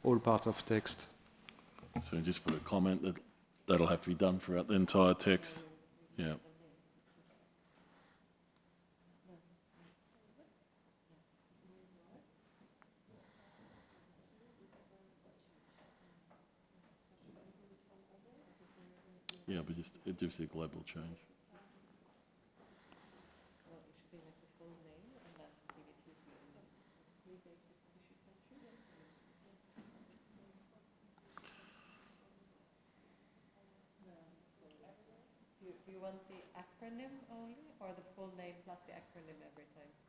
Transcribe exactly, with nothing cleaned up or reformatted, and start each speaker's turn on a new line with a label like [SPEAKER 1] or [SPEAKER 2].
[SPEAKER 1] all part of text.
[SPEAKER 2] So just put a comment that that'll have to be done throughout the entire text. Yeah. Yeah, but just it gives a global change.
[SPEAKER 3] Well, it should be like the full name and then give it his real name. Three basic tissue cultures. No, the full name. Do you, do you want the acronym only or the full name plus the acronym every time?